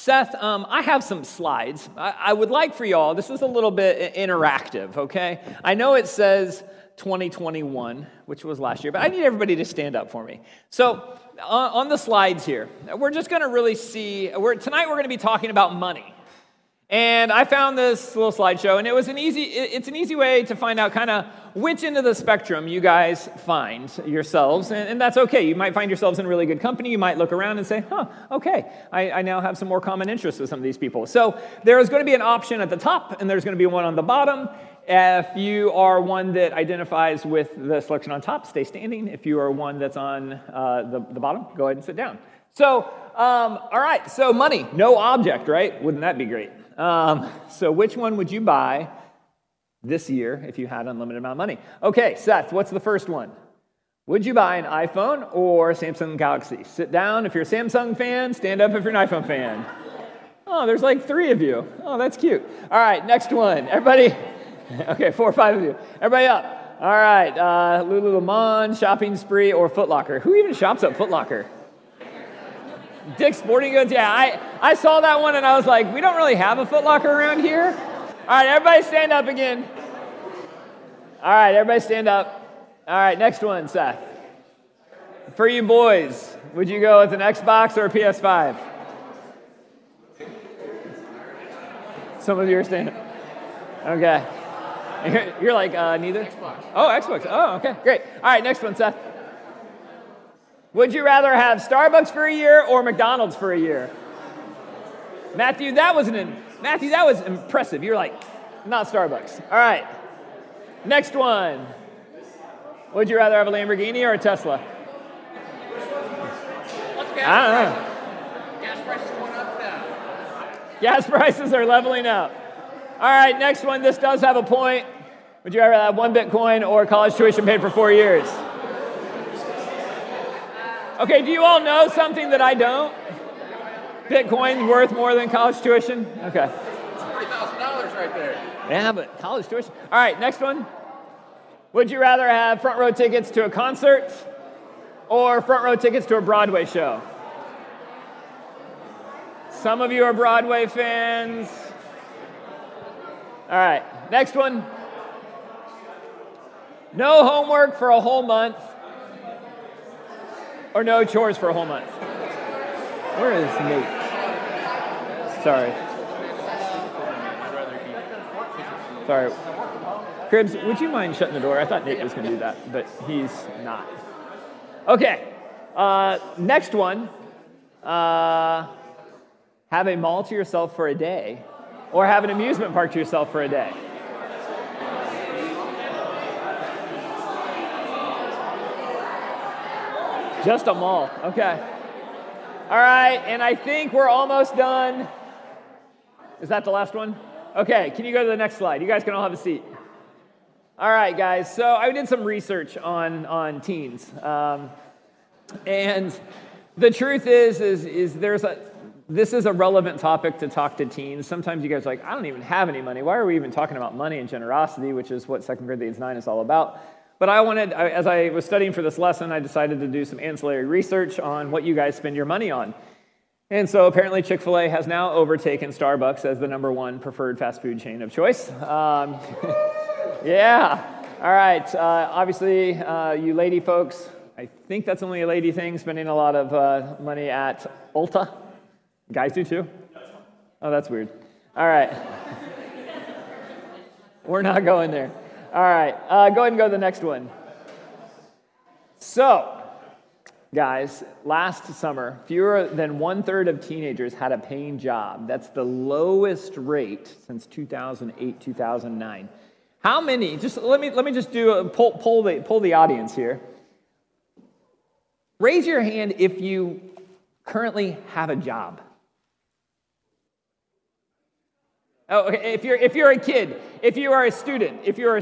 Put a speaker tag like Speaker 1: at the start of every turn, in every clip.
Speaker 1: Seth, I have some slides. I would like for y'all, this is a little bit interactive, okay? I know it says 2021, which was last year, but I need everybody to stand up for me. So on the slides here, we're just going to really see, tonight we're going to be talking about money. And I found this little slideshow, and it's an easy way to find out kind of which end of the spectrum you guys find yourselves, and that's okay. You might find yourselves in really good company. You might look around and say, okay, I now have some more common interests with some of these people. So there's going to be an option at the top, and there's going to be one on the bottom. If you are one that identifies with the selection on top, stay standing. If you are one that's on the bottom, go ahead and sit down. So, all right, so money, no object, right? Wouldn't that be great? So which one would you buy this year if you had unlimited amount of money? Okay, Seth, what's the first one? Would you buy an iPhone or Samsung Galaxy? Sit down if you're a Samsung fan, stand up if you're an iPhone fan. Oh, there's like 3 of you. Oh, that's cute. All right, next one. Everybody, okay, 4 or 5 of you. Everybody up. All right, Lululemon, Shopping Spree, or Foot Locker. Who even shops at Foot Locker? Dick's Sporting Goods, yeah, I saw that one and I was like, we don't really have a Foot Locker around here. All right, everybody stand up again. All right, everybody stand up. All right, next one, Seth. For you boys, would you go with an Xbox or a PS5? Some of you are standing up. Okay. You're like, neither?
Speaker 2: Xbox.
Speaker 1: Oh, Xbox. Oh, okay, great. All right, next one, Seth. Would you rather have Starbucks for a year or McDonald's for a year? Matthew, that was impressive. You're like, not Starbucks. All right. Next one. Would you rather have a Lamborghini or a Tesla?
Speaker 2: What's gas
Speaker 1: I don't know.
Speaker 2: Gas prices going up now.
Speaker 1: Gas prices are leveling up. All right, next one. This does have a point. Would you rather have 1 Bitcoin or college tuition paid for 4 years? Okay, do you all know something that I don't? Bitcoin's worth more than college tuition? Okay.
Speaker 2: It's $40,000 right there.
Speaker 1: Yeah, but college tuition. All right, next one. Would you rather have front row tickets to a concert or front row tickets to a Broadway show? Some of you are Broadway fans. All right, next one. No homework for a whole month or no chores for a whole month. Where is Nate? Sorry. Cribs, would you mind shutting the door? I thought Nate was going to do that, but he's not. Okay. Next one. Have a mall to yourself for a day or have an amusement park to yourself for a day. Just a mall. Okay. All right, and I think we're almost done. Is that the last one? Okay, can you go to the next slide? You guys can all have a seat. All right, guys, so I did some research on teens. And the truth is this is a relevant topic to talk to teens. Sometimes you guys are like, I don't even have any money. Why are we even talking about money and generosity, which is what 2 Corinthians 9 is all about? But as I was studying for this lesson, I decided to do some ancillary research on what you guys spend your money on. And so apparently Chick-fil-A has now overtaken Starbucks as the #1 preferred fast food chain of choice. Yeah. All right. Obviously, you lady folks, I think that's only a lady thing, spending a lot of money at Ulta. Guys do too? Oh, that's weird. All right. We're not going there. All right, go ahead and go to the next one. So, guys, last summer, fewer than 1/3 of teenagers had a paying job. That's the lowest rate since 2008, 2009. How many? Just let me just do a poll the audience here. Raise your hand if you currently have a job. Oh, okay. If you're a kid, if you are a student.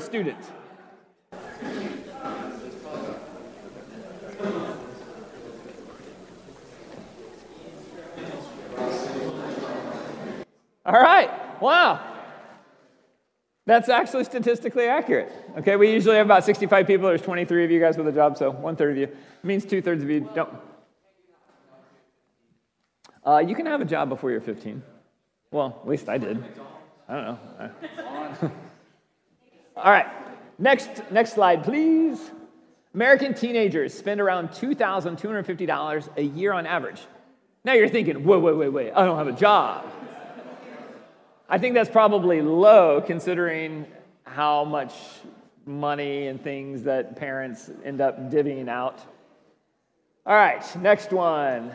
Speaker 1: All right. Wow. That's actually statistically accurate. Okay, we usually have about 65 people. There's 23 of you guys with a job, so 1/3 of you. It means 2/3 of you don't. You can have a job before you're 15. Well, at least I did. I don't know. All right. Next slide, please. American teenagers spend around $2,250 a year on average. Now you're thinking, wait, I don't have a job. I think that's probably low considering how much money and things that parents end up divvying out. All right, next one.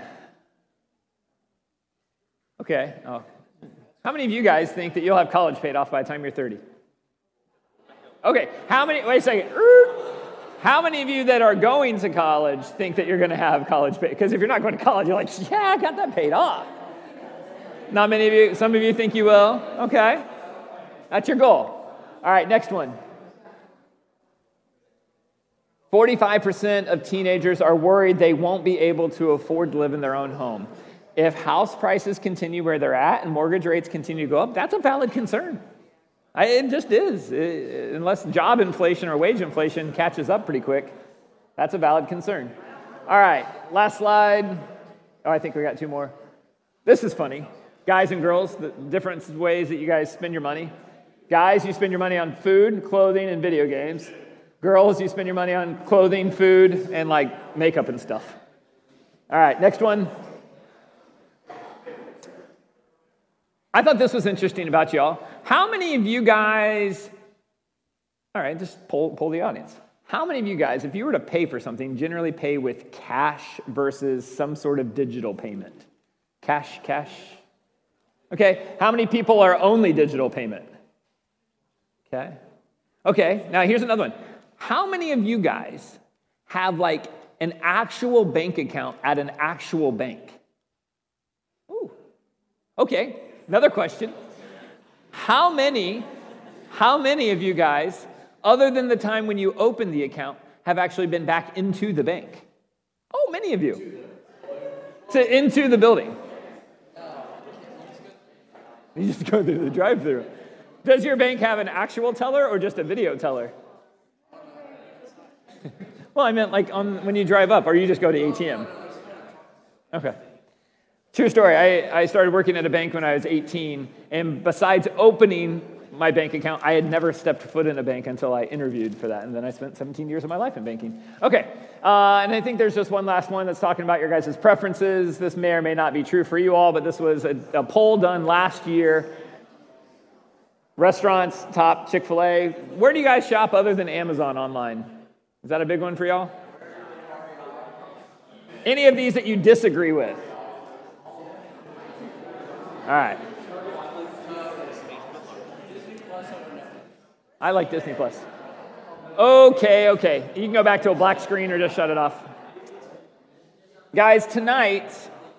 Speaker 1: Okay. Oh. How many of you guys think that you'll have college paid off by the time you're 30? Okay, wait a second. How many of you that are going to college think that you're going to have college paid? Because if you're not going to college, you're like, yeah, I got that paid off. Not many of you, some of you think you will. Okay, that's your goal. All right, next one. 45% of teenagers are worried they won't be able to afford to live in their own home. If house prices continue where they're at and mortgage rates continue to go up, that's a valid concern. It just is. Unless job inflation or wage inflation catches up pretty quick, that's a valid concern. All right, last slide. Oh, I think we got two more. This is funny. Guys and girls, the different ways that you guys spend your money. Guys, you spend your money on food, clothing, and video games. Girls, you spend your money on clothing, food, and like makeup and stuff. All right, next one. I thought this was interesting about y'all. How many of you guys, all right, just poll the audience. How many of you guys, if you were to pay for something, generally pay with cash versus some sort of digital payment? Cash. Okay, how many people are only digital payment? Okay, now here's another one. How many of you guys have like an actual bank account at an actual bank? Ooh, okay. Another question. How many of you guys, other than the time when you opened the account, have actually been back into the bank? Oh, many of you. Into the building. You just go through the drive-thru. Does your bank have an actual teller or just a video teller? Well, I meant like when you drive up, or you just go to ATM? Okay. True story. I started working at a bank when I was 18, and besides opening my bank account, I had never stepped foot in a bank until I interviewed for that, and then I spent 17 years of my life in banking. Okay, and I think there's just one last one that's talking about your guys' preferences. This may or may not be true for you all, but this was a poll done last year. Restaurants, top Chick-fil-A. Where do you guys shop other than Amazon online? Is that a big one for y'all? Any of these that you disagree with? All right. I like Disney Plus. Okay. You can go back to a black screen or just shut it off. Guys, tonight,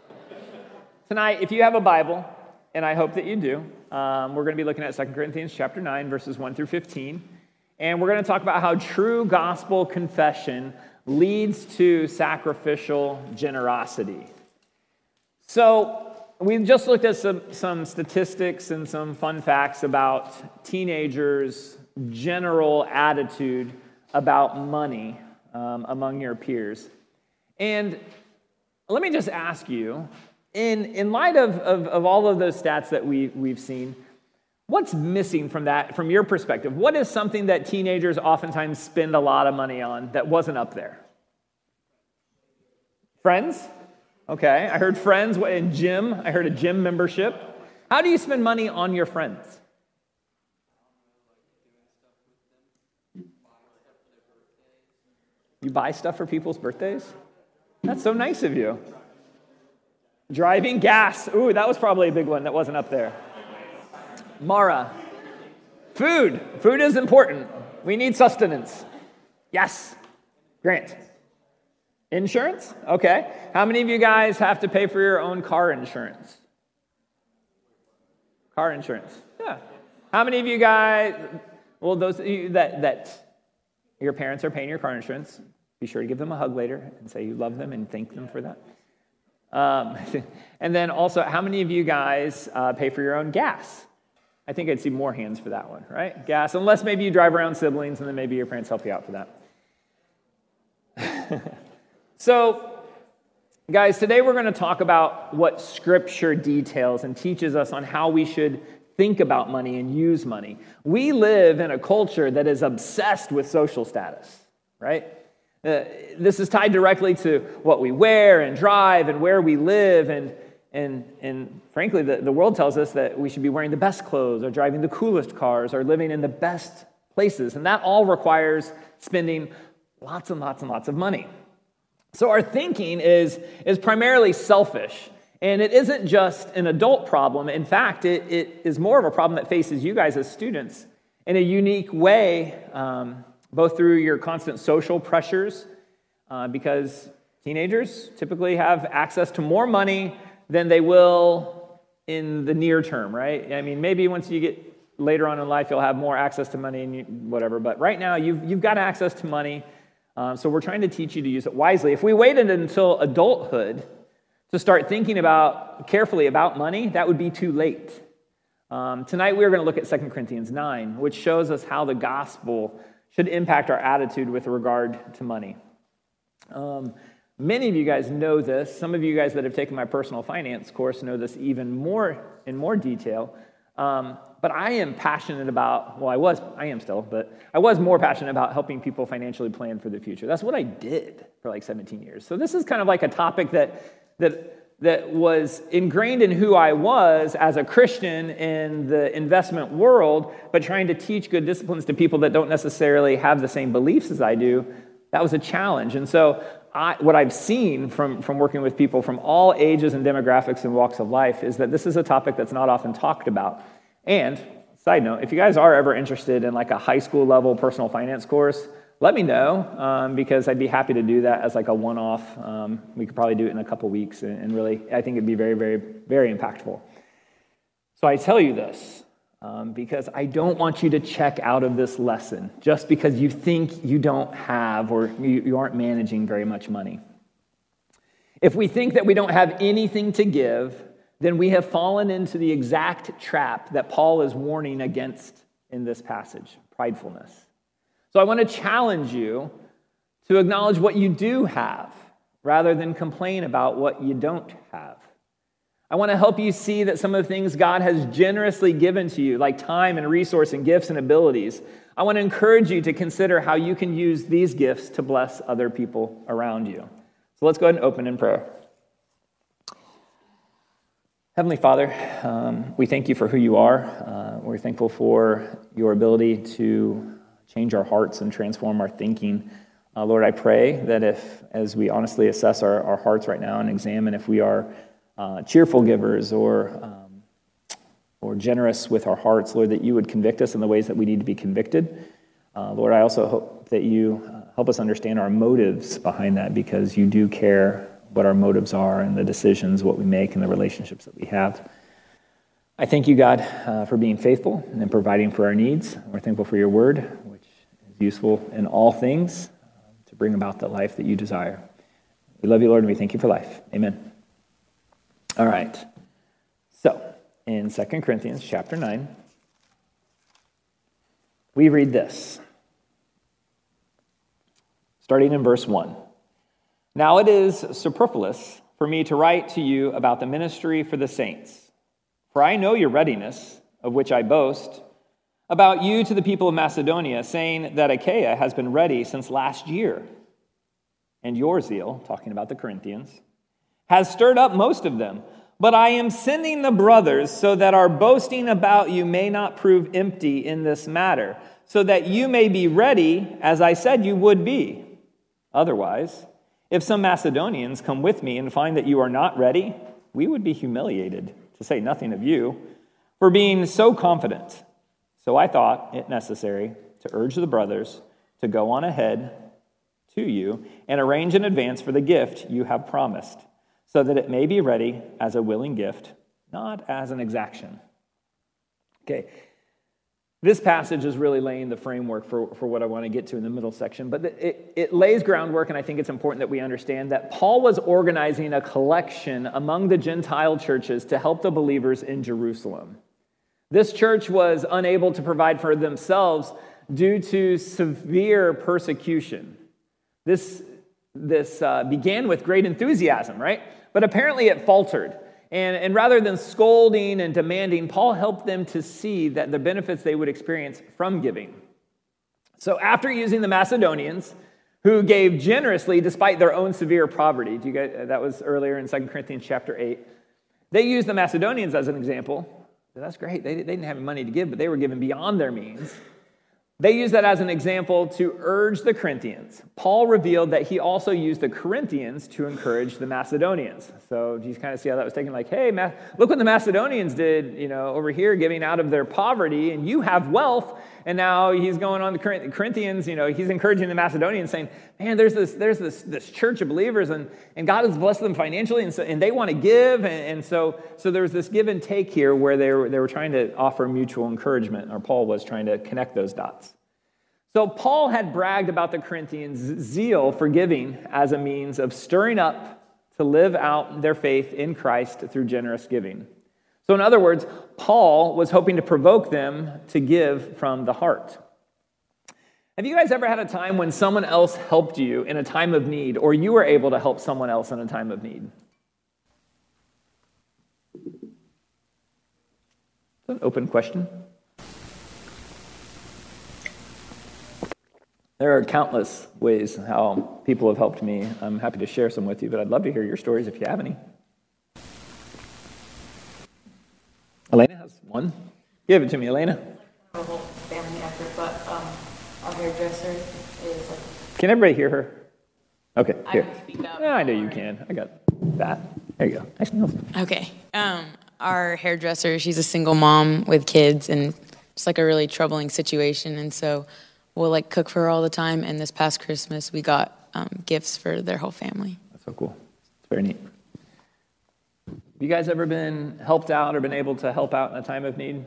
Speaker 1: if you have a Bible, and I hope that you do, we're going to be looking at 2 Corinthians chapter 9, verses 1 through 15. And we're going to talk about how true gospel confession leads to sacrificial generosity. So, we've just looked at some statistics and some fun facts about teenagers' general attitude about money among your peers. And let me just ask you, in light of all of those stats that we've seen, what's missing from that, from your perspective? What is something that teenagers oftentimes spend a lot of money on that wasn't up there? Friends? Okay, I heard friends and gym. I heard a gym membership. How do you spend money on your friends? You buy stuff for people's birthdays? That's so nice of you. Driving, gas. Ooh, that was probably a big one that wasn't up there. Mara. Food. Food is important. We need sustenance. Yes. Grant. Insurance? Okay. How many of you guys have to pay for your own car insurance? Car insurance. Yeah. How many of you guys, well, those of you that your parents are paying your car insurance, be sure to give them a hug later and say you love them and thank them for that. And then also, how many of you guys pay for your own gas? I think I'd see more hands for that one, right? Gas, unless maybe you drive around siblings and then maybe your parents help you out for that. So, Guys, today we're going to talk about what Scripture details and teaches us on how we should think about money and use money. We live in a culture that is obsessed with social status, right? This is tied directly to what we wear and drive and where we live. And frankly, the world tells us that we should be wearing the best clothes or driving the coolest cars or living in the best places. And that all requires spending lots and lots and lots of money. So our thinking is primarily selfish, and it isn't just an adult problem. In fact, it is more of a problem that faces you guys as students in a unique way, both through your constant social pressures, because teenagers typically have access to more money than they will in the near term, right? I mean, maybe once you get later on in life, you'll have more access to money and whatever, but right now you've got access to money. So we're trying to teach you to use it wisely. If we waited until adulthood to start thinking carefully about money, that would be too late. Tonight we're going to look at 2 Corinthians 9, which shows us how the gospel should impact our attitude with regard to money. Many of you guys know this. Some of you guys that have taken my personal finance course know this even more in more detail. But I am passionate about, I was more passionate about helping people financially plan for the future. That's what I did for like 17 years. So this is kind of like a topic that was ingrained in who I was as a Christian in the investment world, but trying to teach good disciplines to people that don't necessarily have the same beliefs as I do, that was a challenge. And so what I've seen from working with people from all ages and demographics and walks of life is that this is a topic that's not often talked about. And, side note, if you guys are ever interested in like a high school level personal finance course, let me know, because I'd be happy to do that as like a one-off. We could probably do it in a couple weeks, and really, I think it'd be very, very, very impactful. So I tell you this because I don't want you to check out of this lesson just because you think you don't have or you aren't managing very much money. If we think that we don't have anything to give, then we have fallen into the exact trap that Paul is warning against in this passage, pridefulness. So I want to challenge you to acknowledge what you do have rather than complain about what you don't have. I want to help you see that some of the things God has generously given to you, like time and resource and gifts and abilities, I want to encourage you to consider how you can use these gifts to bless other people around you. So let's go ahead and open in prayer. Heavenly Father, we thank you for who you are. We're thankful for your ability to change our hearts and transform our thinking. Lord, I pray that as we honestly assess our hearts right now and examine if we are cheerful givers or generous with our hearts, Lord, that you would convict us in the ways that we need to be convicted. Lord, I also hope that you help us understand our motives behind that, because you do care what our motives are and the decisions, what we make, and the relationships that we have. I thank you, God, for being faithful and providing for our needs. We're thankful for your word, which is useful in all things to bring about the life that you desire. We love you, Lord, and we thank you for life. Amen. All right. So, in 2 Corinthians chapter 9, we read this, starting in verse 1. Now it is superfluous for me to write to you about the ministry for the saints, for I know your readiness, of which I boast, about you to the people of Macedonia, saying that Achaia has been ready since last year, and your zeal, talking about the Corinthians, has stirred up most of them. But I am sending the brothers so that our boasting about you may not prove empty in this matter, so that you may be ready, as I said you would be. Otherwise, if some Macedonians come with me and find that you are not ready, we would be humiliated, to say nothing of you, for being so confident. So I thought it necessary to urge the brothers to go on ahead to you and arrange in advance for the gift you have promised, so that it may be ready as a willing gift, not as an exaction. Okay. This passage is really laying the framework for what I want to get to in the middle section, but it lays groundwork, and I think it's important that we understand that Paul was organizing a collection among the Gentile churches to help the believers in Jerusalem. This church was unable to provide for themselves due to severe persecution. This began with great enthusiasm, right? But apparently it faltered. And rather than scolding and demanding, Paul helped them to see that the benefits they would experience from giving. So after using the Macedonians, who gave generously despite their own severe poverty, that was earlier in 2 Corinthians chapter 8, they used the Macedonians as an example. That's great. They didn't have money to give, but they were giving beyond their means. They used that as an example to urge the Corinthians. Paul revealed that he also used the Corinthians to encourage the Macedonians. So you kind of see how that was taken, like, hey, look what the Macedonians did, over here, giving out of their poverty, and you have wealth. And now he's going on the Corinthians, he's encouraging the Macedonians, saying, man, there's this church of believers, and God has blessed them financially, and they want to give. And so there's this give and take here where they were trying to offer mutual encouragement, or Paul was trying to connect those dots. So Paul had bragged about the Corinthians' zeal for giving as a means of stirring up to live out their faith in Christ through generous giving. So in other words, Paul was hoping to provoke them to give from the heart. Have you guys ever had a time when someone else helped you in a time of need, or you were able to help someone else in a time of need? It's an open question. There are countless ways how people have helped me. I'm happy to share some with you, but I'd love to hear your stories if you have any. Elena has one. Give it to me, Elena.
Speaker 3: A whole family effort, but our hairdresser is like...
Speaker 1: Can everybody hear her? Okay, here.
Speaker 3: I can speak up.
Speaker 1: Yeah, I know you can. I got that. There you go. Nice nails.
Speaker 3: Okay. Our hairdresser, she's a single mom with kids, and it's like a really troubling situation, and so we'll cook for her all the time, and this past Christmas we got gifts for their whole family.
Speaker 1: That's so cool. It's very neat. Have you guys ever been helped out or been able to help out in a time of need?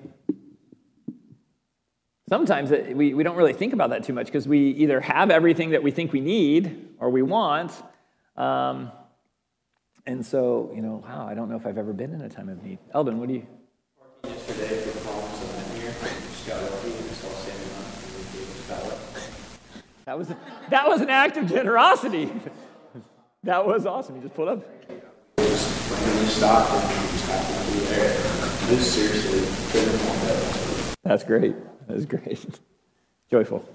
Speaker 1: Sometimes we don't really think about that too much because we either have everything that we think we need or we want. And so, wow, I don't know if I've ever been in a time of need. Eldon, what do you?
Speaker 2: Yesterday, the problems that I'm here, just got lucky and just all standing up.
Speaker 1: That was an act of generosity. That was awesome. You just pulled up.
Speaker 2: When we stopped and we just happened to be there. This seriously couldn't want that.
Speaker 1: That's great. That's great. Joyful.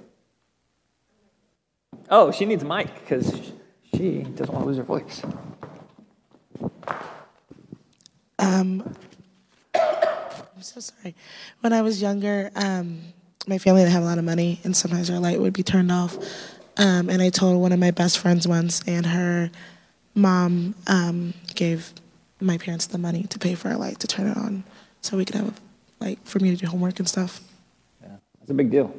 Speaker 1: Oh, she needs a mic because she doesn't want to lose her voice.
Speaker 4: I'm so sorry. When I was younger, my family didn't have a lot of money, and sometimes our light would be turned off. And I told one of my best friends once, and her mom gave my parents the money to pay for our light to turn it on so we could have light for me to do homework and stuff.
Speaker 1: Yeah, that's a big deal.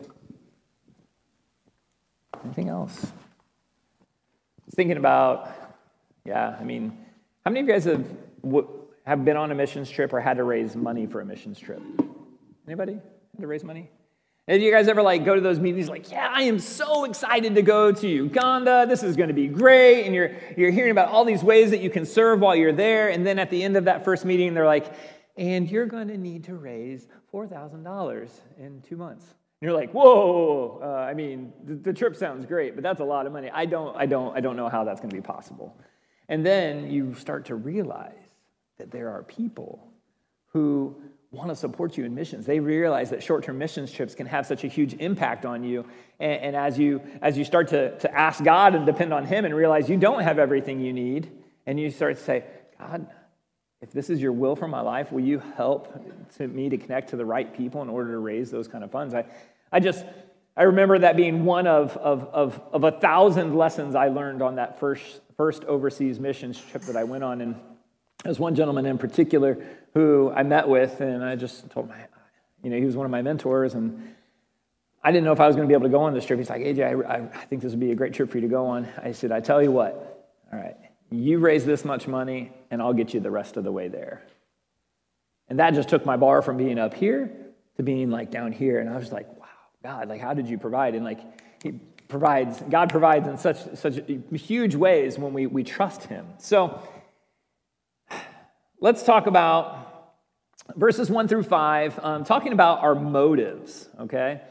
Speaker 1: Anything else? Thinking about, how many of you guys have been on a missions trip or had to raise money for a missions trip? Anybody had to raise money? And you guys ever go to those meetings I am so excited to go to Uganda. This is going to be great. And you're hearing about all these ways that you can serve while you're there. And then at the end of that first meeting, they're like, and you're going to need to raise $4,000 in 2 months. And you're like, whoa. The trip sounds great, but that's a lot of money. I don't know how that's going to be possible. And then you start to realize that there are people who want to support you in missions. They realize that short-term missions trips can have such a huge impact on you. And as you start to ask God and depend on Him and realize you don't have everything you need, and you start to say, God, if this is your will for my life, will you help me to connect to the right people in order to raise those kind of funds? I remember that being one of 1,000 lessons I learned on that first overseas missions trip that I went on. And there's one gentleman in particular who I met with, and I just told him, he was one of my mentors, and I didn't know if I was going to be able to go on this trip. He's like, AJ, I think this would be a great trip for you to go on. I said, I tell you what, all right, you raise this much money, and I'll get you the rest of the way there. And that just took my bar from being up here to being down here, and I was like, wow, God, how did you provide? And God provides in such huge ways when we trust Him. So let's talk about verses 1 through 5, talking about our motives, okay?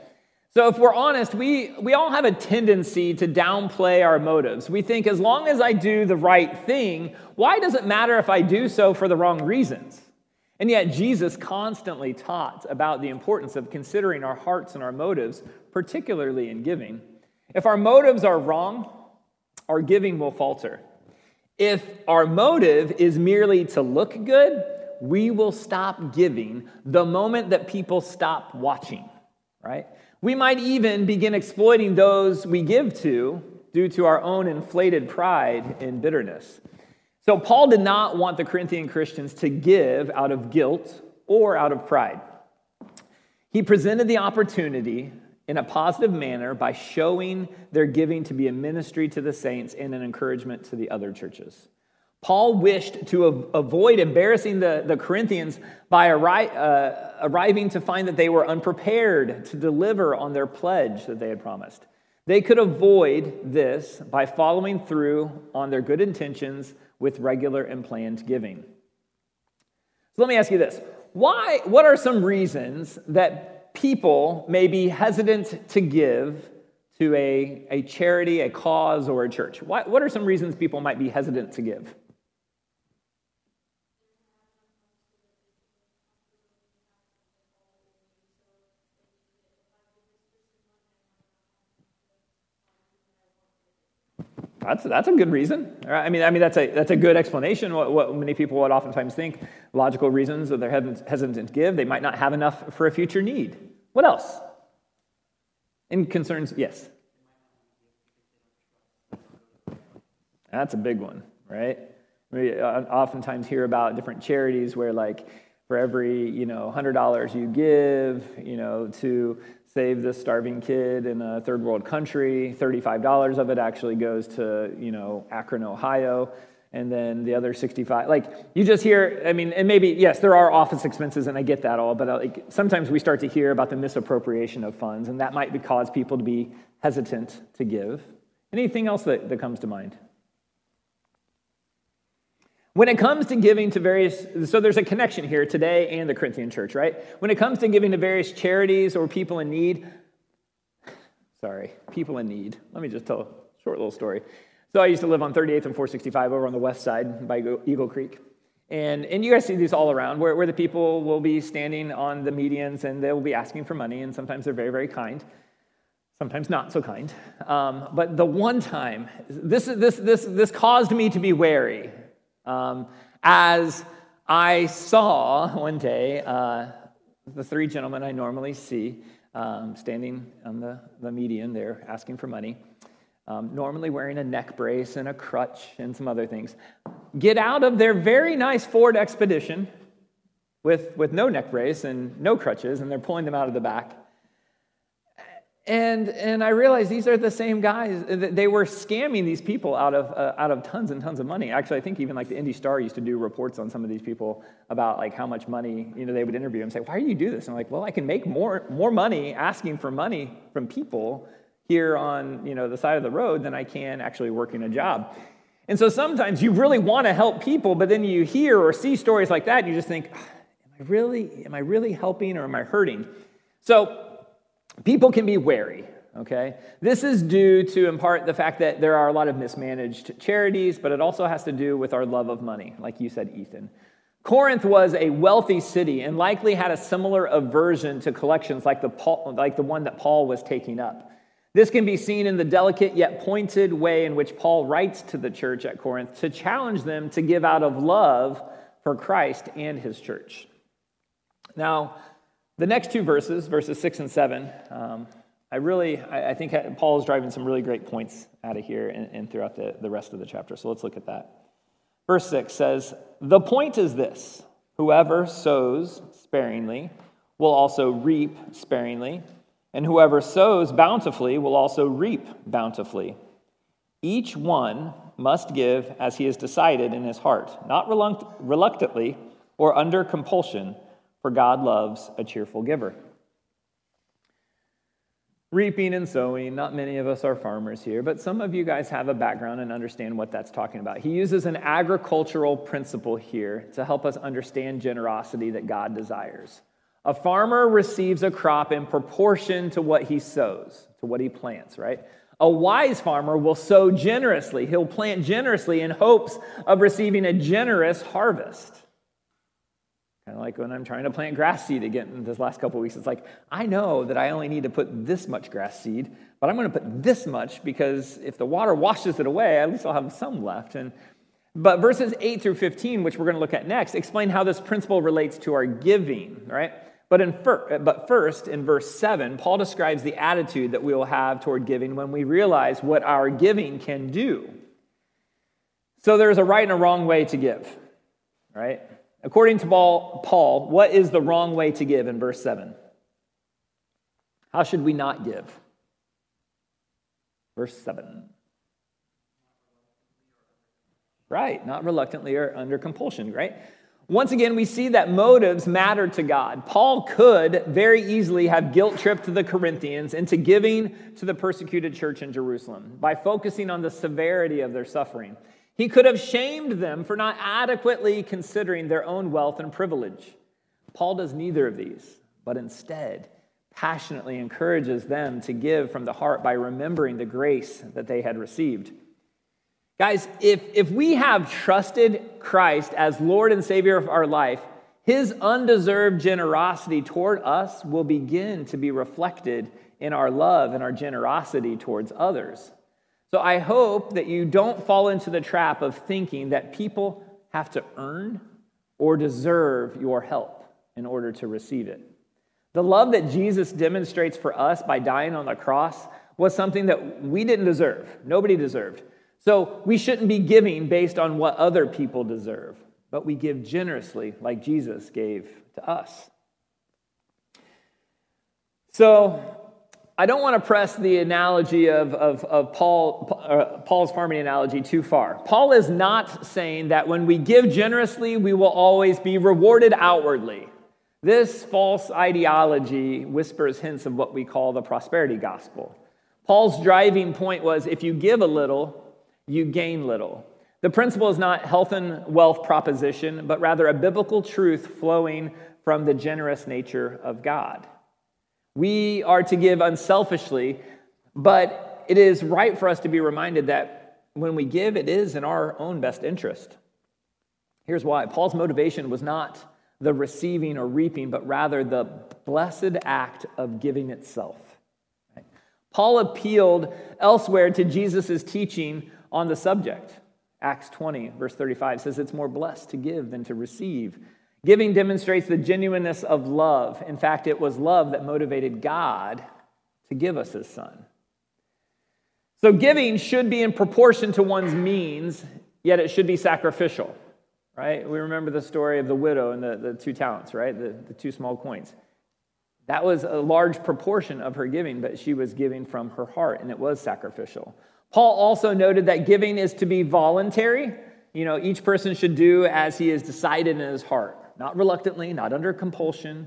Speaker 1: So if we're honest, we all have a tendency to downplay our motives. We think, as long as I do the right thing, why does it matter if I do so for the wrong reasons? And yet Jesus constantly taught about the importance of considering our hearts and our motives, particularly in giving. If our motives are wrong, our giving will falter. If our motive is merely to look good, we will stop giving the moment that people stop watching, right? We might even begin exploiting those we give to due to our own inflated pride and bitterness. So Paul did not want the Corinthian Christians to give out of guilt or out of pride. He presented the opportunity in a positive manner by showing their giving to be a ministry to the saints and an encouragement to the other churches. Paul wished to avoid embarrassing the Corinthians by arriving to find that they were unprepared to deliver on their pledge that they had promised. They could avoid this by following through on their good intentions with regular and planned giving. So let me ask you this. What are some reasons that people may be hesitant to give to a charity, a cause, or a church? What are some reasons people might be hesitant to give? That's a good reason. I mean that's a good explanation. What many people would oftentimes think, logical reasons that they're hesitant to give. They might not have enough for a future need. What else? In concerns, yes. That's a big one, right? We oftentimes hear about different charities where, like, for every $100 you give, to save this starving kid in a third world country, $35 of it actually goes to Akron, Ohio, and then the other 65. Like, you just hear. I mean, and maybe yes, there are office expenses, and I get that all, but sometimes we start to hear about the misappropriation of funds, and that might cause people to be hesitant to give. Anything else that comes to mind? When it comes to giving to so there's a connection here today and the Corinthian church, right? When it comes to giving to various charities or people in need, let me just tell a short little story. So I used to live on 38th and 465 over on the west side by Eagle Creek. And you guys see these all around where the people will be standing on the medians and they'll be asking for money, and sometimes they're very, very kind. Sometimes not so kind. But the one time, this caused me to be wary. As I saw one day the three gentlemen I normally see standing on the median there asking for money, normally wearing a neck brace and a crutch and some other things, get out of their very nice Ford Expedition with no neck brace and no crutches, and they're pulling them out of the back. And I realized these are the same guys. They were scamming these people out of tons and tons of money. Actually, I think even like the Indy Star used to do reports on some of these people about like how much money, they would interview them and say, why do you do this? And I'm like, well, I can make more money asking for money from people here on, the side of the road than I can actually working a job. And so sometimes you really want to help people, but then you hear or see stories like that and you just think, am I really helping or am I hurting? So people can be wary, okay? This is due to, in part, the fact that there are a lot of mismanaged charities, but it also has to do with our love of money, like you said, Ethan. Corinth was a wealthy city and likely had a similar aversion to collections like the one that Paul was taking up. This can be seen in the delicate yet pointed way in which Paul writes to the church at Corinth to challenge them to give out of love for Christ and his church. Now, the next two verses 6 and 7, I think Paul is driving some really great points out of here and throughout the rest of the chapter. So let's look at that. Verse 6 says, "The point is this: whoever sows sparingly will also reap sparingly, and whoever sows bountifully will also reap bountifully. Each one must give as he has decided in his heart, not reluctantly or under compulsion, for God loves a cheerful giver." Reaping and sowing, not many of us are farmers here, but some of you guys have a background and understand what that's talking about. He uses an agricultural principle here to help us understand generosity that God desires. A farmer receives a crop in proportion to what he sows, to what he plants, right? A wise farmer will sow generously. He'll plant generously in hopes of receiving a generous harvest. Kind of like when I'm trying to plant grass seed again this last couple of weeks. It's like, I know that I only need to put this much grass seed, but I'm going to put this much because if the water washes it away, at least I'll have some left. But verses 8 through 15, which we're going to look at next, explain how this principle relates to our giving, right? But first, in verse 7, Paul describes the attitude that we will have toward giving when we realize what our giving can do. So there's a right and a wrong way to give, right? According to Paul, what is the wrong way to give in verse 7? How should we not give? Verse 7. Right, not reluctantly or under compulsion, right? Once again, we see that motives matter to God. Paul could very easily have guilt-tripped the Corinthians into giving to the persecuted church in Jerusalem by focusing on the severity of their suffering. He could have shamed them for not adequately considering their own wealth and privilege. Paul does neither of these, but instead passionately encourages them to give from the heart by remembering the grace that they had received. Guys, if we have trusted Christ as Lord and Savior of our life, his undeserved generosity toward us will begin to be reflected in our love and our generosity towards others. So I hope that you don't fall into the trap of thinking that people have to earn or deserve your help in order to receive it. The love that Jesus demonstrates for us by dying on the cross was something that we didn't deserve. Nobody deserved. So we shouldn't be giving based on what other people deserve, but we give generously like Jesus gave to us. So I don't want to press the analogy of Paul's farming analogy too far. Paul is not saying that when we give generously, we will always be rewarded outwardly. This false ideology whispers hints of what we call the prosperity gospel. Paul's driving point was if you give a little, you gain little. The principle is not health and wealth proposition, but rather a biblical truth flowing from the generous nature of God. We are to give unselfishly, but it is right for us to be reminded that when we give, it is in our own best interest. Here's why. Paul's motivation was not the receiving or reaping, but rather the blessed act of giving itself. Paul appealed elsewhere to Jesus' teaching on the subject. Acts 20, verse 35 says it's more blessed to give than to receive. Giving demonstrates the genuineness of love. In fact, it was love that motivated God to give us his son. So giving should be in proportion to one's means, yet it should be sacrificial, right? We remember the story of the widow and the 2 talents, right? The 2 small coins. That was a large proportion of her giving, but she was giving from her heart, and it was sacrificial. Paul also noted that giving is to be voluntary. Each person should do as he has decided in his heart, not reluctantly, not under compulsion.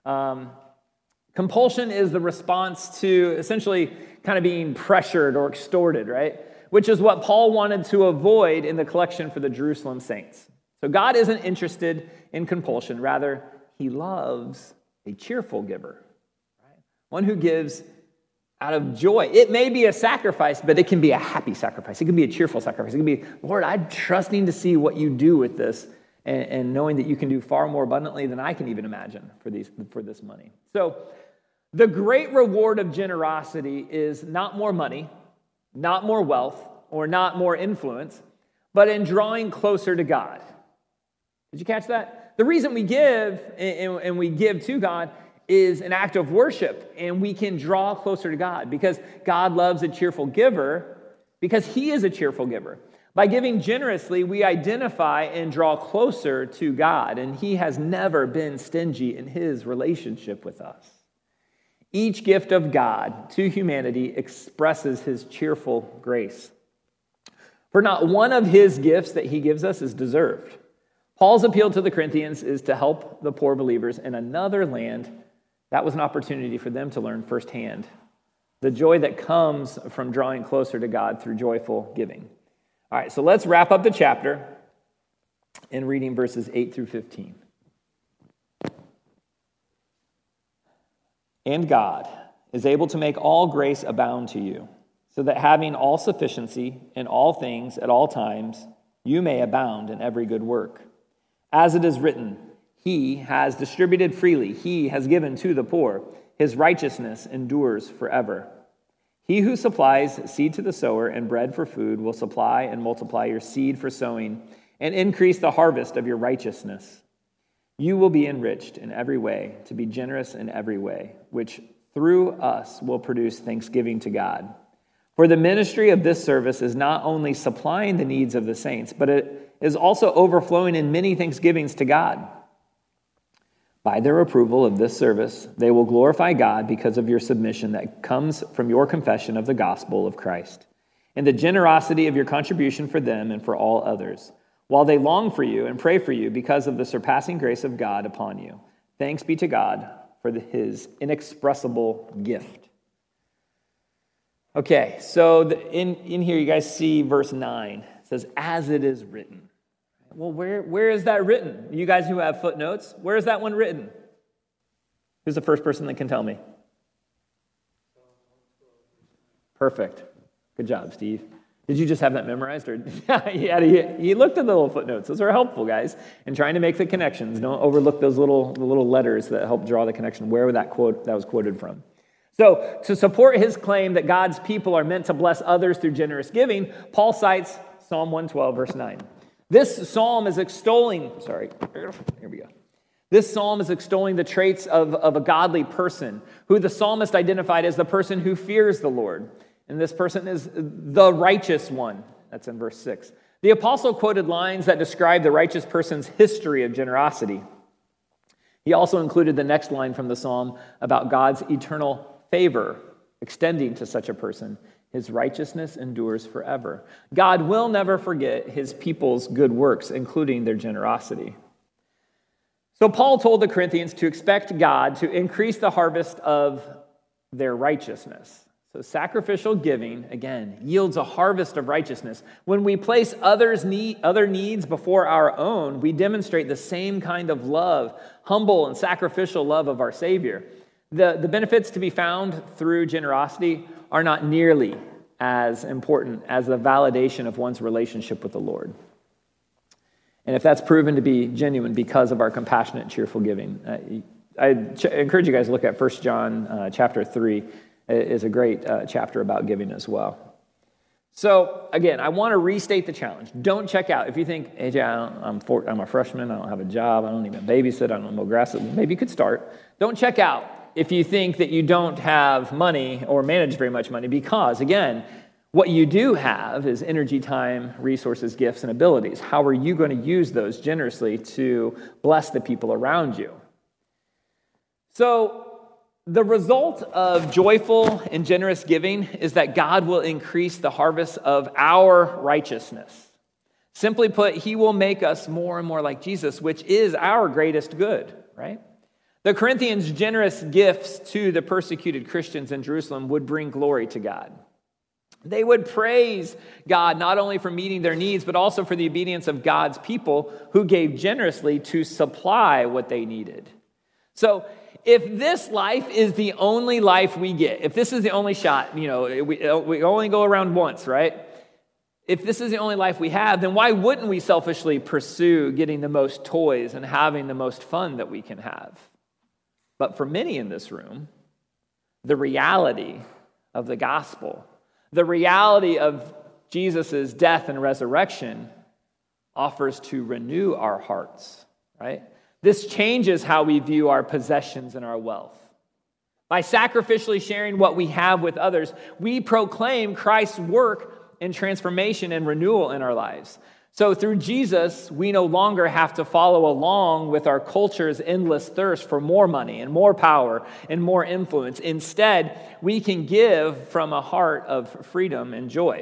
Speaker 1: Compulsion is the response to essentially kind of being pressured or extorted, right? Which is what Paul wanted to avoid in the collection for the Jerusalem saints. So God isn't interested in compulsion. Rather, he loves a cheerful giver, right? One who gives out of joy. It may be a sacrifice, but it can be a happy sacrifice. It can be a cheerful sacrifice. It can be, Lord, I'm trusting to see what you do with this and knowing that you can do far more abundantly than I can even imagine for this money. So the great reward of generosity is not more money, not more wealth, or not more influence, but in drawing closer to God. Did you catch that? The reason we give and we give to God is an act of worship, and we can draw closer to God because God loves a cheerful giver because he is a cheerful giver. By giving generously, we identify and draw closer to God, and he has never been stingy in his relationship with us. Each gift of God to humanity expresses his cheerful grace. For not one of his gifts that he gives us is deserved. Paul's appeal to the Corinthians is to help the poor believers in another land. That was an opportunity for them to learn firsthand the joy that comes from drawing closer to God through joyful giving. All right, so let's wrap up the chapter in reading verses 8 through 15. And God is able to make all grace abound to you, so that having all sufficiency in all things at all times, you may abound in every good work. As it is written, He has distributed freely, He has given to the poor, His righteousness endures forever. He who supplies seed to the sower and bread for food will supply and multiply your seed for sowing and increase the harvest of your righteousness. You will be enriched in every way, to be generous in every way, which through us will produce thanksgiving to God. For the ministry of this service is not only supplying the needs of the saints, but it is also overflowing in many thanksgivings to God. By their approval of this service, they will glorify God because of your submission that comes from your confession of the gospel of Christ, and the generosity of your contribution for them and for all others, while they long for you and pray for you because of the surpassing grace of God upon you. Thanks be to God for His inexpressible gift. Okay, so in here you guys see verse 9. It says, as it is written. Well, where is that written? You guys who have footnotes, where is that one written? Who's the first person that can tell me? Perfect. Good job, Steve. Did you just have that memorized? Or he looked at the little footnotes. Those are helpful, guys, in trying to make the connections. Don't overlook those little letters that help draw the connection, where that was quoted from. So, to support his claim that God's people are meant to bless others through generous giving, Paul cites Psalm 112, verse 9. This psalm is extolling, This psalm is extolling the traits of a godly person, who the psalmist identified as the person who fears the Lord. And this person is the righteous one. That's in verse 6. The apostle quoted lines that describe the righteous person's history of generosity. He also included the next line from the psalm about God's eternal favor extending to such a person. His righteousness endures forever. God will never forget his people's good works, including their generosity. So Paul told the Corinthians to expect God to increase the harvest of their righteousness. So sacrificial giving, again, yields a harvest of righteousness. When we place other needs before our own, we demonstrate the same kind of love, humble and sacrificial love of our Savior. The benefits to be found through generosity are not nearly as important as the validation of one's relationship with the Lord. And if that's proven to be genuine because of our compassionate, cheerful giving, I encourage you guys to look at 1 John chapter 3. It is a great chapter about giving as well. So, again, I want to restate the challenge. Don't check out. If you think, AJ, I'm a freshman, I don't have a job, I don't even babysit, I don't mow grass, maybe you could start. Don't check out if you think that you don't have money or manage very much money, because, again, what you do have is energy, time, resources, gifts, and abilities. How are you going to use those generously to bless the people around you? So, the result of joyful and generous giving is that God will increase the harvest of our righteousness. Simply put, he will make us more and more like Jesus, which is our greatest good, right? The Corinthians' generous gifts to the persecuted Christians in Jerusalem would bring glory to God. They would praise God not only for meeting their needs, but also for the obedience of God's people who gave generously to supply what they needed. So, if this life is the only life we get, if this is the only shot, we only go around once, right? If this is the only life we have, then why wouldn't we selfishly pursue getting the most toys and having the most fun that we can have? But for many in this room, the reality of the gospel, the reality of Jesus' death and resurrection offers to renew our hearts, right? This changes how we view our possessions and our wealth. By sacrificially sharing what we have with others, we proclaim Christ's work in transformation and renewal in our lives. So through Jesus, we no longer have to follow along with our culture's endless thirst for more money and more power and more influence. Instead, we can give from a heart of freedom and joy.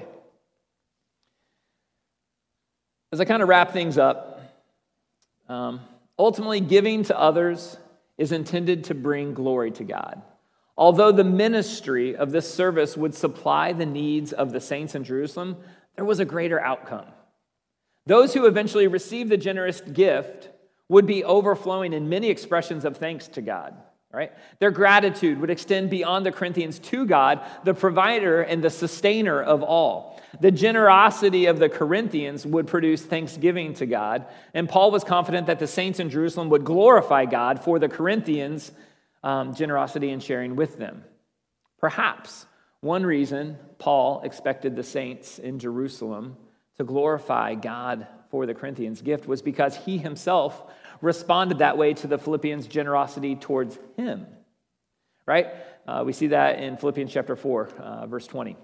Speaker 1: As I kind of wrap things up, ultimately, giving to others is intended to bring glory to God. Although the ministry of this service would supply the needs of the saints in Jerusalem, there was a greater outcome. Those who eventually received the generous gift would be overflowing in many expressions of thanks to God. right? Their gratitude would extend beyond the Corinthians to God, the provider and the sustainer of all. The generosity of the Corinthians would produce thanksgiving to God, and Paul was confident that the saints in Jerusalem would glorify God for the Corinthians' generosity and sharing with them. Perhaps one reason Paul expected the saints in Jerusalem to glorify God for the Corinthians' gift was because he himself responded that way to the Philippians' generosity towards him, right? We see that in Philippians chapter 4, verse 20.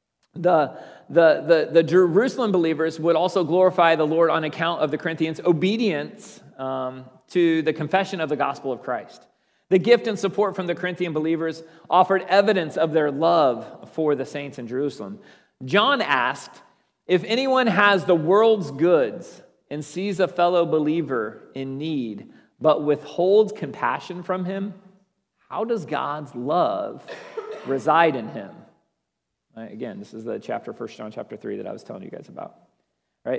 Speaker 1: The Jerusalem believers would also glorify the Lord on account of the Corinthians' obedience to the confession of the gospel of Christ. The gift and support from the Corinthian believers offered evidence of their love for the saints in Jerusalem. John asked, if anyone has the world's goods and sees a fellow believer in need, but withholds compassion from him, how does God's love reside in him? Right, again, this is the chapter, 1 John chapter 3 that I was telling you guys about. Right?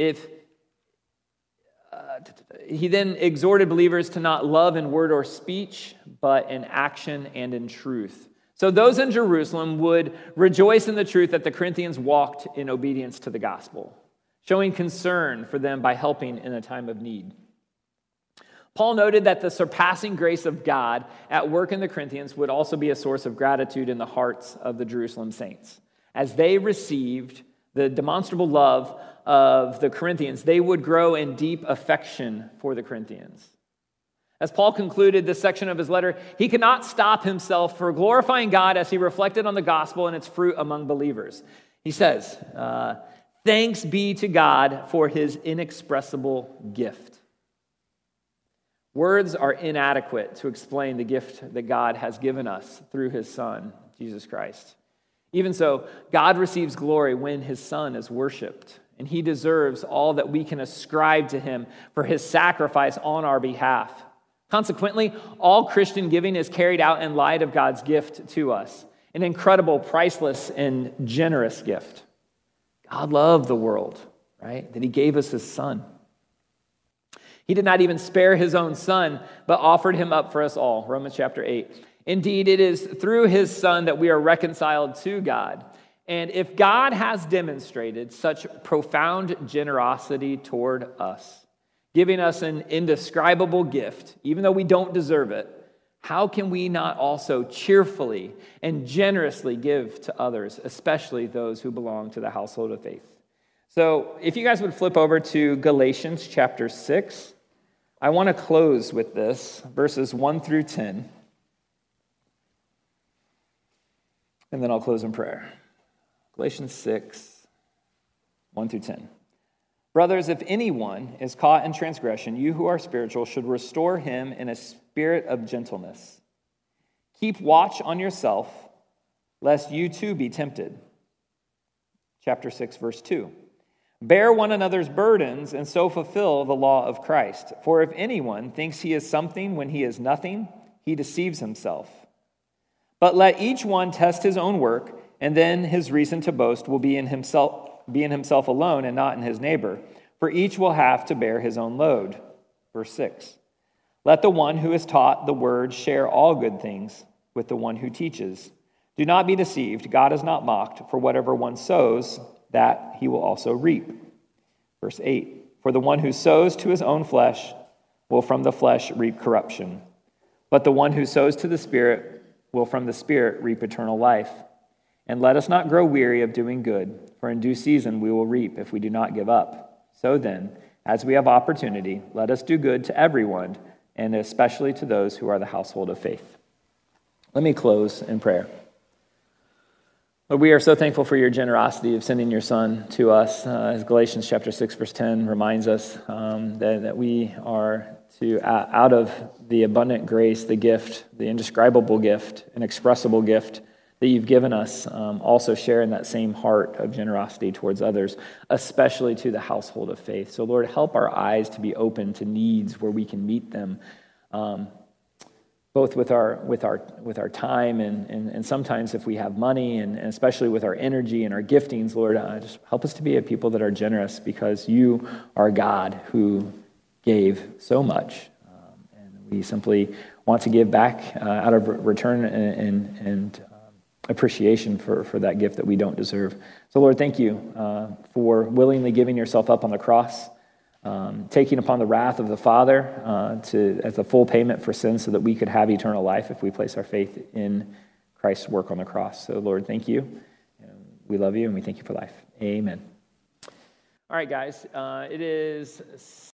Speaker 1: He then exhorted believers to not love in word or speech, but in action and in truth. So those in Jerusalem would rejoice in the truth that the Corinthians walked in obedience to the gospel, showing concern for them by helping in a time of need. Paul noted that the surpassing grace of God at work in the Corinthians would also be a source of gratitude in the hearts of the Jerusalem saints. As they received the demonstrable love of the Corinthians, they would grow in deep affection for the Corinthians. As Paul concluded this section of his letter, he could not stop himself for glorifying God as he reflected on the gospel and its fruit among believers. He says, thanks be to God for his inexpressible gift. Words are inadequate to explain the gift that God has given us through his Son, Jesus Christ. Even so, God receives glory when his Son is worshiped, and he deserves all that we can ascribe to him for his sacrifice on our behalf. Consequently, all Christian giving is carried out in light of God's gift to us, an incredible, priceless, and generous gift. God loved the world, right? That he gave us his Son. He did not even spare his own Son, but offered him up for us all. Romans chapter 8. Indeed, it is through his Son that we are reconciled to God. And if God has demonstrated such profound generosity toward us, giving us an indescribable gift, even though we don't deserve it, how can we not also cheerfully and generously give to others, especially those who belong to the household of faith? So if you guys would flip over to Galatians chapter 6, I want to close with this, verses 1 through 10, and then I'll close in prayer. Galatians 6, 1 through 10. Brothers, if anyone is caught in transgression, you who are spiritual should restore him in a spirit of gentleness. Keep watch on yourself, lest you too be tempted. Chapter 6, verse 2. Bear one another's burdens and so fulfill the law of Christ. For if anyone thinks he is something when he is nothing, he deceives himself. But let each one test his own work, and then his reason to boast will be in himself alone and not in his neighbor, for each will have to bear his own load. Verse 6. Let the one who is taught the word share all good things with the one who teaches. Do not be deceived. God is not mocked, for whatever one sows, that he will also reap. Verse 8. For the one who sows to his own flesh will from the flesh reap corruption, but the one who sows to the Spirit will from the Spirit reap eternal life. And let us not grow weary of doing good, for in due season we will reap if we do not give up. So then, as we have opportunity, let us do good to everyone, and especially to those who are the household of faith. Let me close in prayer. Lord, we are so thankful for your generosity of sending your Son to us. As Galatians chapter 6, verse 10 reminds us that we are to, out of the abundant grace, the gift, the indescribable gift, inexpressible gift that you've given us, also share in that same heart of generosity towards others, especially to the household of faith. So Lord, help our eyes to be open to needs where we can meet them, both with our time and sometimes if we have money, and especially with our energy and our giftings. Lord, just help us to be a people that are generous, because you are God who gave so much. And we simply want want to give back out of return and appreciation for that gift that we don't deserve. So, Lord, thank you for willingly giving yourself up on the cross, taking upon the wrath of the Father as a full payment for sin so that we could have eternal life if we place our faith in Christ's work on the cross. So, Lord, thank you. We love you and we thank you for life. Amen. All right, guys, it is